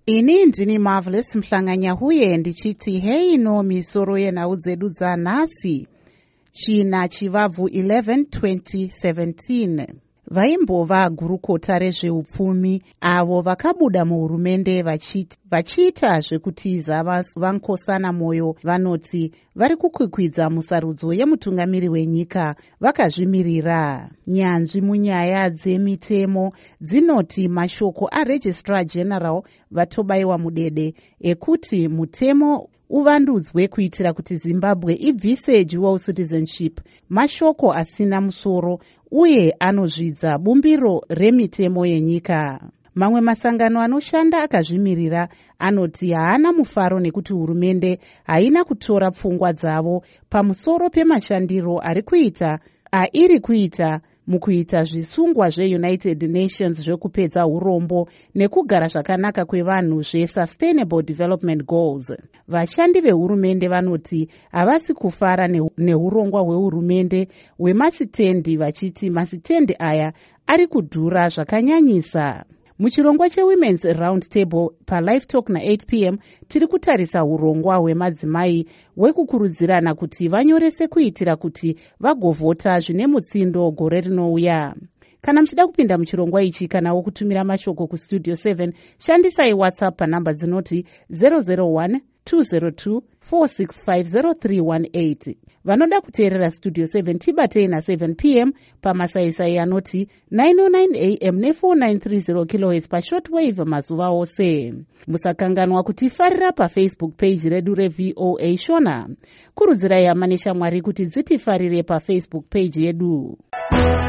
Ini ndini Marvelous Mhlanganya huye ndichiti hei no misoro yenhau dzedu dzanhasi china chivabvu 11 2017. Vaimbova gurukota rezveupfumi avo vakabuda muhurumende vachiita zvekutiza vankosana moyo vanoti vari kukwikwidza musarudzo yemutungamiri wenyika vakazvimirira. Nyanzvi munyaya dzemitemo dzinoti mashoko aRegistrar General vatobayiwa mudede ekuti mutemo uvandudzwe kuitira kuti Zimbabwe ibvise dual citizenship mashoko asina musoro uye anozvidza bumbiro remitemo yenyika. Mamwe masangano anoshanda akazvimirira anoti haana mufaro nekuti hurumende haina kutora pfungwa dzavo pamusoro pemashandiro airi kuita mukuita zvisungwa zveUnited Nations zvekupedza urombo nekugara zvakanaka kwevanhu zveSustainable Development Goals. Vashandi vehurumende vanoti havasi kufara neurongwa hwehurumende hwemasitendi vachiti masitendi aya ari kudhura zvakanyanyisa. Muchirongwa cheWomen's Round Table paLive Talk na8 p.m. tiri kutarisa urongwa hwemadzimai hwekukurudzirana kuti vanyorese kuitira kuti vagovhota zvine mutsindo gore rinouya. Kana muchida kupinda muchirongwa ichi kana wokutumira mashoko kustudio 7 shandisai WhatsApp panhamba dzinoti 001 202 4650318. Vanoda kuteerera studio 7 tibatei na7 p.m. pamasaisai anoti 909 am ne4930 kHz pashortwave mazuva ose. Musakanganwa kutifarira paFacebook page redu reVOA Shona. Kurudzirai hama neshamwari kuti dzitifarire paFacebook page yedu.